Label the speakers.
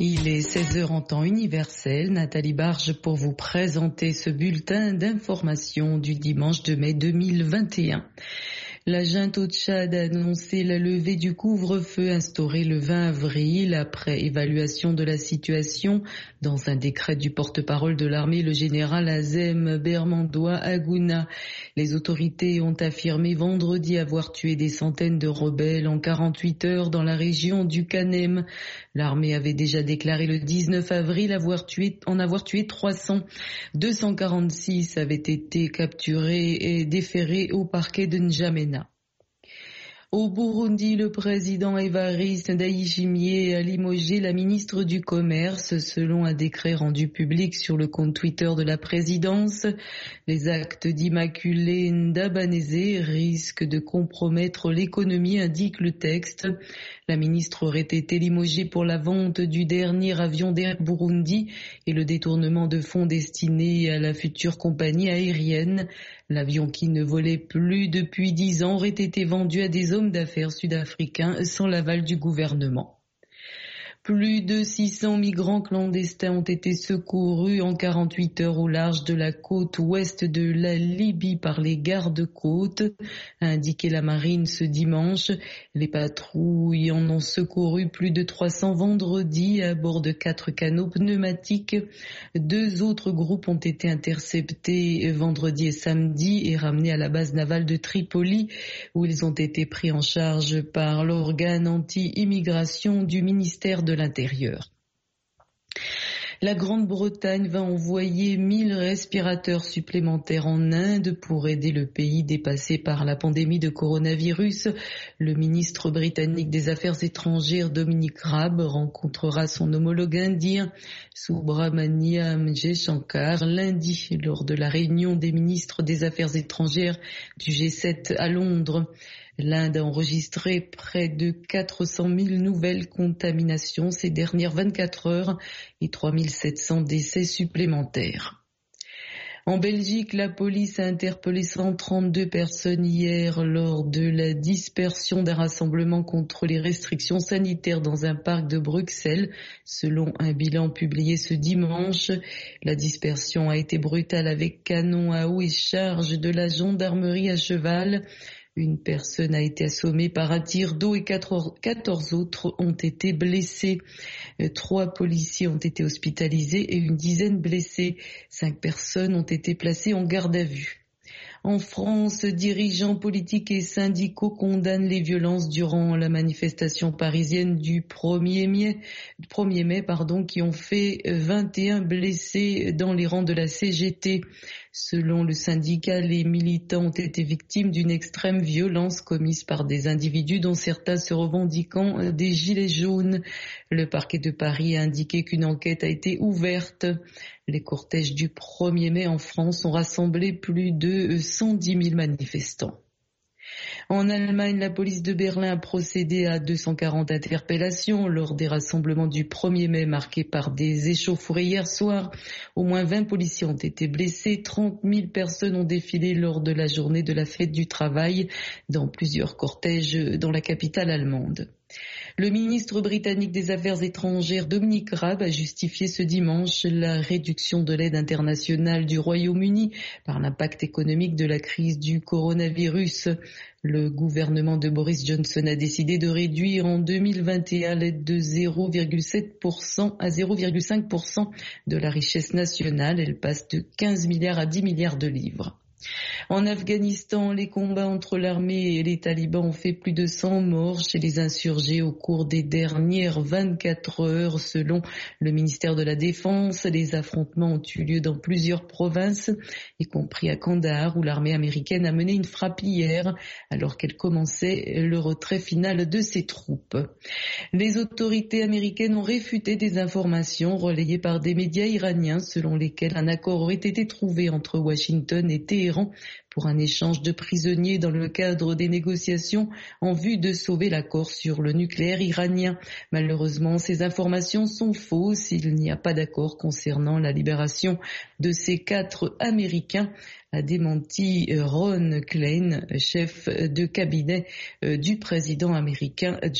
Speaker 1: Il est 16 heures en temps universel. Nathalie Barge pour vous présenter ce bulletin d'information du dimanche 2 mai 2021. La junte au Tchad a annoncé la levée du couvre-feu instauré le 20 avril après évaluation de la situation. Dans un décret du porte-parole de l'armée, le général Azem Bermandoua Agouna, les autorités ont affirmé vendredi avoir tué des centaines de rebelles en 48 heures dans la région du Kanem. L'armée avait déjà déclaré le 19 avril avoir tué 300. 246 avaient été capturés et déférés au parquet de N'Djamena. Au Burundi, le président Evariste Ndayishimiye a limogé la ministre du Commerce selon un décret rendu public sur le compte Twitter de la présidence. Les actes d'Immaculée Ndabaneze risquent de compromettre l'économie, indique le texte. La ministre aurait été limogée pour la vente du dernier avion d'Air Burundi et le détournement de fonds destinés à la future compagnie aérienne. L'avion qui ne volait plus depuis 10 ans aurait été vendu à des hommes d'affaires sud-africains sans l'aval du gouvernement. Plus de 600 migrants clandestins ont été secourus en 48 heures au large de la côte ouest de la Libye par les gardes-côtes, a indiqué la marine ce dimanche. Les patrouilles en ont secouru plus de 300 vendredi à bord de 4 canots pneumatiques. 2 autres groupes ont été interceptés vendredi et samedi et ramenés à la base navale de Tripoli, où ils ont été pris en charge par l'organe anti-immigration du ministère de l'Intérieur. La Grande-Bretagne va envoyer 1000 respirateurs supplémentaires en Inde pour aider le pays dépassé par la pandémie de coronavirus. Le ministre britannique des Affaires étrangères Dominic Raab rencontrera son homologue indien Subrahmanyam Jaishankar lundi lors de la réunion des ministres des Affaires étrangères du G7 à Londres. L'Inde a enregistré près de 400 000 nouvelles contaminations ces dernières 24 heures et 3700 décès supplémentaires. En Belgique, la police a interpellé 132 personnes hier lors de la dispersion d'un rassemblement contre les restrictions sanitaires dans un parc de Bruxelles. Selon un bilan publié ce dimanche, la dispersion a été brutale avec canons à eau et charge de la gendarmerie à cheval. Une personne a été assommée par un tir d'eau et 14 autres ont été blessés. 3 policiers ont été hospitalisés et une dizaine blessés. 5 personnes ont été placées en garde à vue. En France, dirigeants politiques et syndicaux condamnent les violences durant la manifestation parisienne du 1er mai, qui ont fait 21 blessés dans les rangs de la CGT. Selon le syndicat, les militants ont été victimes d'une extrême violence commise par des individus dont certains se revendiquant des gilets jaunes. Le parquet de Paris a indiqué qu'une enquête a été ouverte. Les cortèges du 1er mai en France ont rassemblé plus de 110 000 manifestants. En Allemagne, la police de Berlin a procédé à 240 interpellations lors des rassemblements du 1er mai marqués par des échauffourées hier soir. Au moins 20 policiers ont été blessés, 30 000 personnes ont défilé lors de la journée de la fête du travail dans plusieurs cortèges dans la capitale allemande. Le ministre britannique des Affaires étrangères Dominic Raab a justifié ce dimanche la réduction de l'aide internationale du Royaume-Uni par l'impact économique de la crise du coronavirus. Le gouvernement de Boris Johnson a décidé de réduire en 2021 l'aide de 0,7% à 0,5% de la richesse nationale. Elle passe de 15 milliards à 10 milliards de livres. En Afghanistan, les combats entre l'armée et les talibans ont fait plus de 100 morts chez les insurgés au cours des dernières 24 heures. Selon le ministère de la Défense, les affrontements ont eu lieu dans plusieurs provinces, y compris à Kandahar, où l'armée américaine a mené une frappe hier, alors qu'elle commençait le retrait final de ses troupes. Les autorités américaines ont réfuté des informations relayées par des médias iraniens selon lesquelles un accord aurait été trouvé entre Washington et Téhéran pour un échange de prisonniers dans le cadre des négociations en vue de sauver l'accord sur le nucléaire iranien. Malheureusement, ces informations sont fausses. Il n'y a pas d'accord concernant la libération de ces 4 Américains, a démenti Ron Klain, chef de cabinet du président américain